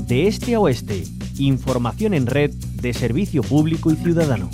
De este a oeste, información en red de servicio público y ciudadano.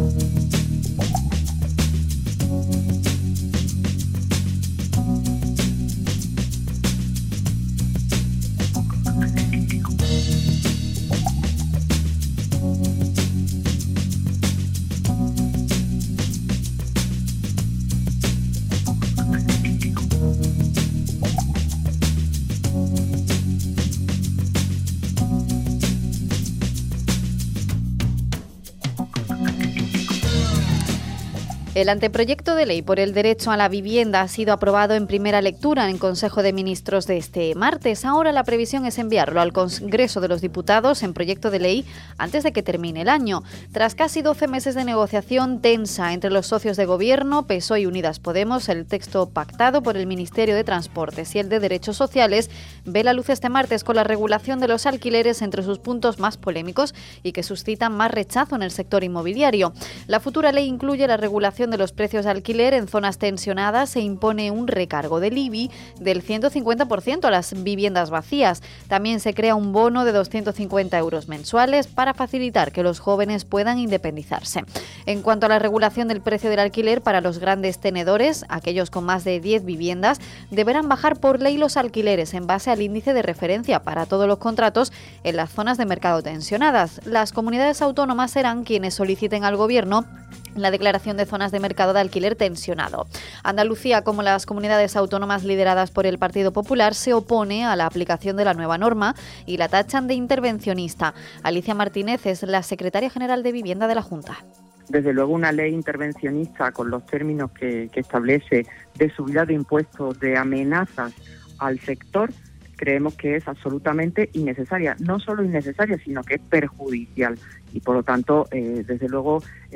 El anteproyecto de ley por el derecho a la vivienda ha sido aprobado en primera lectura en Consejo de Ministros de este martes. Ahora la previsión es enviarlo al Congreso de los Diputados en proyecto de ley antes de que termine el año. Tras casi 12 meses de negociación tensa entre los socios de Gobierno, PSOE y Unidas Podemos, el texto pactado por el Ministerio de Transportes y el de Derechos Sociales ve la luz este martes con la regulación de los alquileres entre sus puntos más polémicos y que suscitan más rechazo en el sector inmobiliario. La futura ley incluye la regulación de los precios de alquiler en zonas tensionadas e impone un recargo del IBI del 150% a las viviendas vacías. También se crea un bono de 250 euros mensuales para facilitar que los jóvenes puedan independizarse. En cuanto a la regulación del precio del alquiler para los grandes tenedores, aquellos con más de 10 viviendas, deberán bajar por ley los alquileres en base al índice de referencia para todos los contratos en las zonas de mercado tensionadas. Las comunidades autónomas serán quienes soliciten al Gobierno la declaración de zonas de mercado de alquiler tensionado. Andalucía, como las comunidades autónomas lideradas por el Partido Popular, se opone a la aplicación de la nueva norma y la tachan de intervencionista. Alicia Martínez es la secretaria general de Vivienda de la Junta. Desde luego una ley intervencionista con los términos que establece de subida de impuestos, de amenazas al sector, creemos que es absolutamente innecesaria. No solo innecesaria, sino que es perjudicial. Y por lo tanto, desde luego,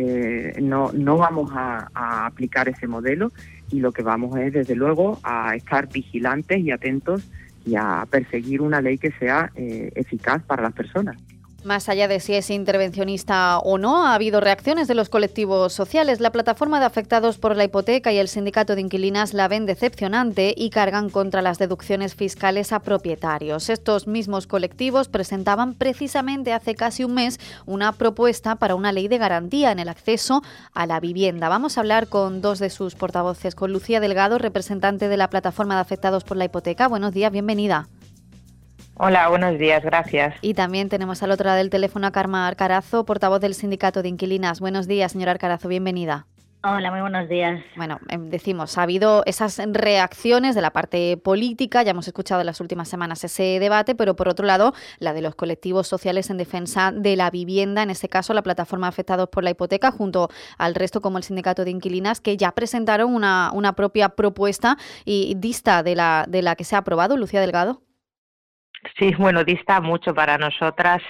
no vamos a aplicar ese modelo y lo que vamos es, desde luego, a estar vigilantes y atentos y a perseguir una ley que sea eficaz para las personas. Más allá de si es intervencionista o no, ha habido reacciones de los colectivos sociales. La plataforma de afectados por la hipoteca y el sindicato de inquilinas la ven decepcionante y cargan contra las deducciones fiscales a propietarios. Estos mismos colectivos presentaban precisamente hace casi un mes una propuesta para una ley de garantía en el acceso a la vivienda. Vamos a hablar con dos de sus portavoces, con Lucía Delgado, representante de la plataforma de afectados por la hipoteca. Buenos días, bienvenida. Hola, buenos días, gracias. Y también tenemos al otro lado del teléfono a Carmen Arcarazo, portavoz del Sindicato de Inquilinas. Buenos días, señora Arcarazo, bienvenida. Hola, muy buenos días. Bueno, decimos, ha habido esas reacciones de la parte política, ya hemos escuchado en las últimas semanas ese debate, pero por otro lado, la de los colectivos sociales en defensa de la vivienda, en este caso la plataforma Afectados por la Hipoteca, junto al resto como el Sindicato de Inquilinas, que ya presentaron una propia propuesta y dista de la que se ha aprobado. Lucía Delgado. Sí, bueno, dista mucho para nosotras.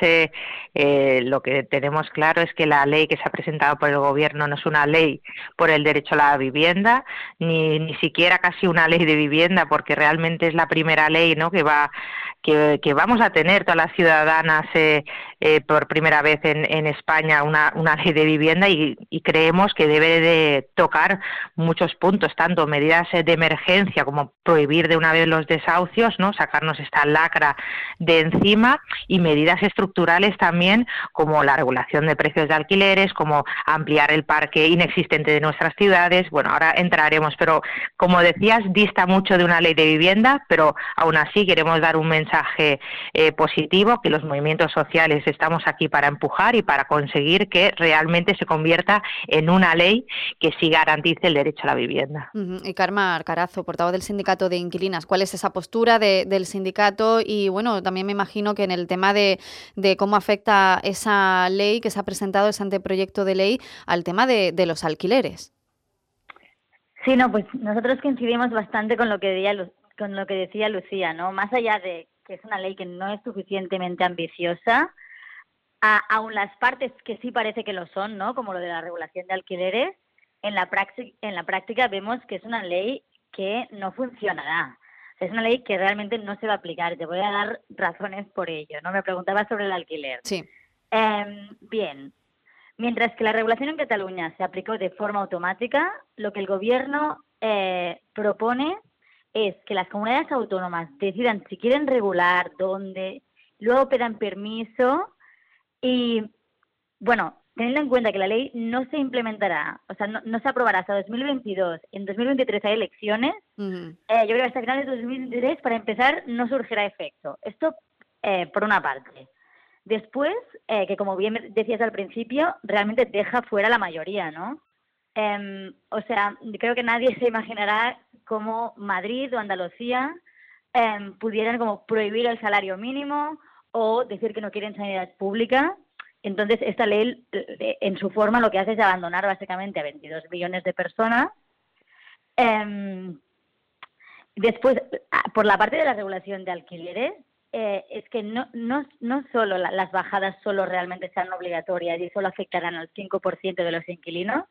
Lo que tenemos claro es que la ley que se ha presentado por el Gobierno no es una ley por el derecho a la vivienda, ni siquiera casi una ley de vivienda, porque realmente es la primera ley, ¿no?, que vamos a tener todas las ciudadanas por primera vez en España una ley de vivienda y creemos que debe de tocar muchos puntos, tanto medidas de emergencia como prohibir de una vez los desahucios, ¿no?, sacarnos esta lacra de encima, y medidas estructurales también como la regulación de precios de alquileres, como ampliar el parque inexistente de nuestras ciudades. Bueno, ahora entraremos, pero como decías, dista mucho de una ley de vivienda, pero aún así queremos dar un mensaje positivo, que los movimientos sociales estamos aquí para empujar y para conseguir que realmente se convierta en una ley que sí garantice el derecho a la vivienda. Y Carmen Arcarazo, portavoz del Sindicato de Inquilinas, ¿cuál es esa postura del sindicato? Y bueno, también me imagino que en el tema de cómo afecta esa ley que se ha presentado, ese anteproyecto de ley, al tema de los alquileres. Sí, no, pues nosotros coincidimos bastante con lo que decía Lucía, ¿no? Más allá de que es una ley que no es suficientemente ambiciosa, aun las partes que sí parece que lo son, ¿no?, como lo de la regulación de alquileres, en la práctica vemos que es una ley que no funcionará. Es una ley que realmente no se va a aplicar. Te voy a dar razones por ello, ¿no? Me preguntabas sobre el alquiler. Sí. Bien. Mientras que la regulación en Cataluña se aplicó de forma automática, lo que el Gobierno propone es que las comunidades autónomas decidan si quieren regular, dónde luego pedan permiso y, bueno, teniendo en cuenta que la ley no se implementará, o sea, no se aprobará hasta 2022, en 2023 hay elecciones, yo creo que hasta finales de 2023, para empezar, no surgirá efecto. Esto, por una parte. Después, que como bien decías al principio, realmente deja fuera la mayoría, ¿no? O sea, creo que nadie se imaginará cómo Madrid o Andalucía pudieran como prohibir el salario mínimo o decir que no quieren sanidad pública. Entonces, esta ley, en su forma, lo que hace es abandonar básicamente a 22 millones de personas. Después, por la parte de la regulación de alquileres, es que no solo las bajadas solo realmente sean obligatorias y solo afectarán al 5% de los inquilinos,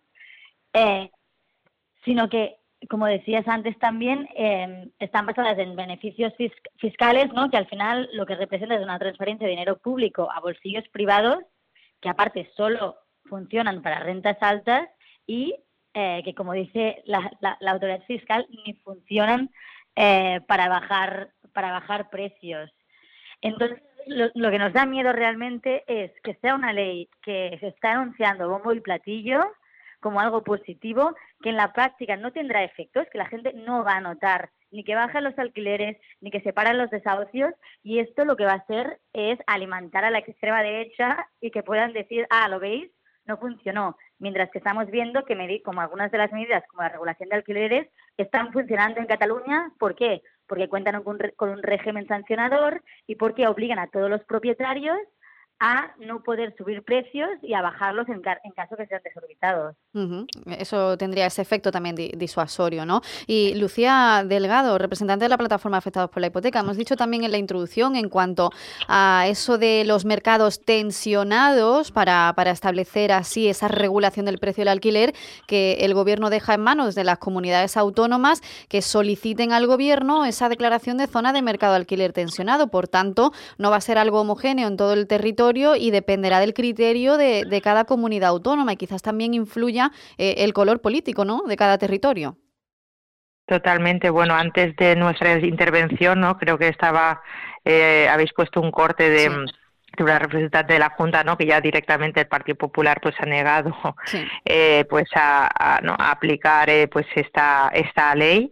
sino que, como decías antes también, están basadas en beneficios fiscales, ¿no? Que al final lo que representa es una transferencia de dinero público a bolsillos privados, que aparte solo funcionan para rentas altas y que, como dice la autoridad fiscal, ni funcionan para bajar precios. Entonces, lo que nos da miedo realmente es que sea una ley que se está anunciando bombo y platillo como algo positivo, que en la práctica no tendrá efectos, que la gente no va a notar ni que bajan los alquileres, ni que se paran los desahucios, y esto lo que va a hacer es alimentar a la extrema derecha y que puedan decir, ¿lo veis? No funcionó. Mientras que estamos viendo que como algunas de las medidas, como la regulación de alquileres, están funcionando en Cataluña. ¿Por qué? Porque cuentan con un régimen sancionador y porque obligan a todos los propietarios a no poder subir precios y a bajarlos en caso que sean desorbitados. Eso tendría ese efecto también disuasorio, ¿no? Y Lucía Delgado, representante de la plataforma Afectados por la Hipoteca, hemos dicho también en la introducción en cuanto a eso de los mercados tensionados para establecer así esa regulación del precio del alquiler, que el Gobierno deja en manos de las comunidades autónomas que soliciten al Gobierno esa declaración de zona de mercado de alquiler tensionado. Por tanto, no va a ser algo homogéneo en todo el territorio y dependerá del criterio de cada comunidad autónoma y quizás también influya el color político, ¿no?, de cada territorio. Totalmente. Bueno, antes de nuestra intervención, ¿no?, creo que habéis puesto un corte de una representante de la Junta, ¿no?, que ya directamente el Partido Popular pues ha negado pues a aplicar pues esta ley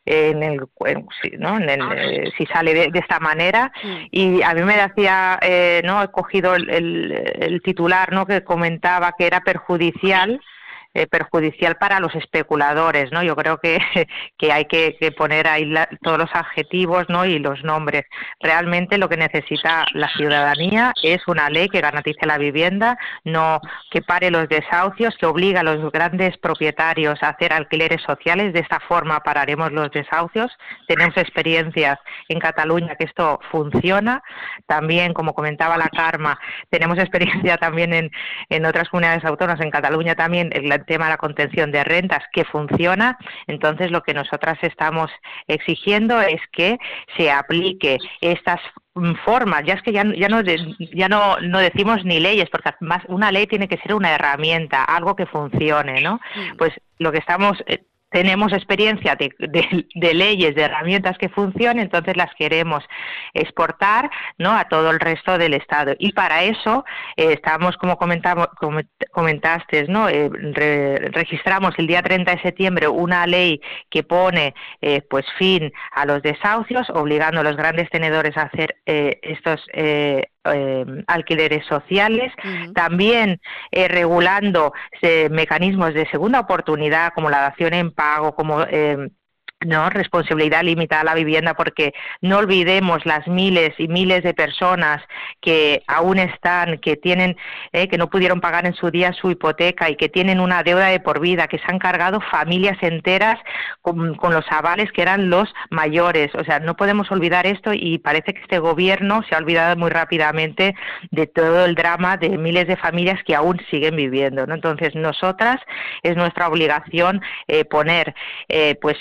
si sale de esta manera. Y a mí me decía, no he cogido el titular, ¿no?, que comentaba que era perjudicial para los especuladores, ¿no? Yo creo que hay que poner ahí todos los adjetivos, ¿no?, y los nombres. Realmente lo que necesita la ciudadanía es una ley que garantice la vivienda, no que pare los desahucios, que obliga a los grandes propietarios a hacer alquileres sociales. De esta forma pararemos los desahucios. Tenemos experiencias en Cataluña que esto funciona. También, como comentaba la Carme, tenemos experiencia también en otras comunidades autónomas, en Cataluña también, el tema de la contención de rentas, que funciona. Entonces, lo que nosotras estamos exigiendo es que se aplique estas formas. Ya es que ya no decimos ni leyes, porque más una ley tiene que ser una herramienta, algo que funcione, ¿no? Pues lo que tenemos experiencia de leyes, de herramientas que funcionen, entonces las queremos exportar, ¿no?, a todo el resto del Estado. Y para eso estamos, como comentaste, ¿no?, registramos el día 30 de septiembre una ley que pone pues fin a los desahucios, obligando a los grandes tenedores a hacer estos alquileres sociales, también regulando mecanismos de segunda oportunidad como la dación en pago, como responsabilidad limitada a la vivienda, porque no olvidemos las miles y miles de personas que aún que tienen que no pudieron pagar en su día su hipoteca y que tienen una deuda de por vida, que se han cargado familias enteras con los avales que eran los mayores. O sea, no podemos olvidar esto, y parece que este gobierno se ha olvidado muy rápidamente de todo el drama de miles de familias que aún siguen viviendo, ¿no? Entonces, nosotras es nuestra obligación poner pues luz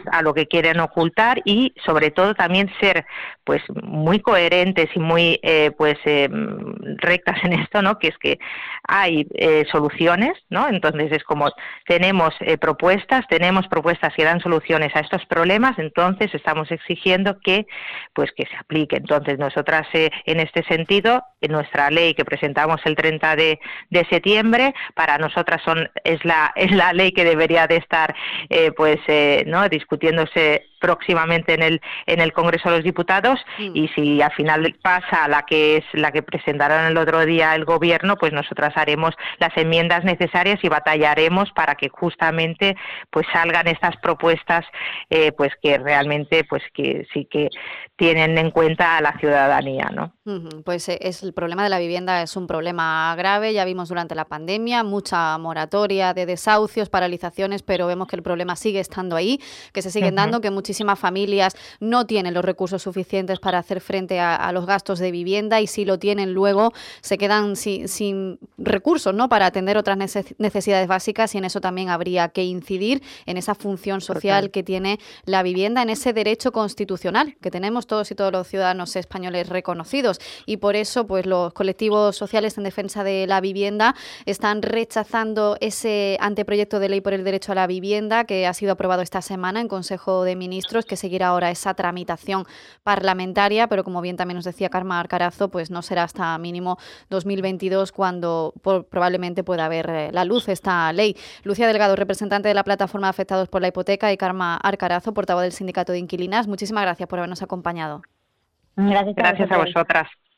a lo que quieren ocultar y sobre todo también ser pues muy coherentes y muy rectas en esto, ¿no? Que es que hay soluciones, ¿no? Entonces es como tenemos propuestas que dan soluciones a estos problemas, entonces estamos exigiendo que se aplique. Entonces nosotras en este sentido, en nuestra ley que presentamos el 30 de septiembre, para nosotras es la ley que debería de estar ¿no? discutiéndose próximamente en el Congreso de los Diputados, y si al final pasa la que presentaron el otro día el Gobierno, pues nosotras haremos las enmiendas necesarias y batallaremos para que justamente pues salgan estas propuestas que realmente que sí que tienen en cuenta a la ciudadanía, ¿no? Pues el problema de la vivienda es un problema grave, ya vimos durante la pandemia mucha moratoria de desahucios, paralizaciones, pero vemos que el problema sigue estando ahí, que se siguen dando, que muchísimas familias no tienen los recursos suficientes para hacer frente a los gastos de vivienda, y si lo tienen luego se quedan sin recursos, ¿no?, para atender otras necesidades básicas, y en eso también habría que incidir, en esa función social que tiene la vivienda, en ese derecho constitucional que tenemos todos y todos los ciudadanos españoles reconocidos. Y por eso pues los colectivos sociales en defensa de la vivienda están rechazando ese anteproyecto de ley por el derecho a la vivienda que ha sido aprobado esta semana en Consejo de Ministros, que seguirá ahora esa tramitación parlamentaria, pero como bien también nos decía Carmen Arcarazo, pues no será hasta mínimo 2022 cuando probablemente pueda ver la luz esta ley. Lucía Delgado, representante de la Plataforma de Afectados por la Hipoteca, y Carmen Arcarazo, portavoz del Sindicato de Inquilinas, muchísimas gracias por habernos acompañado. Gracias a vosotras.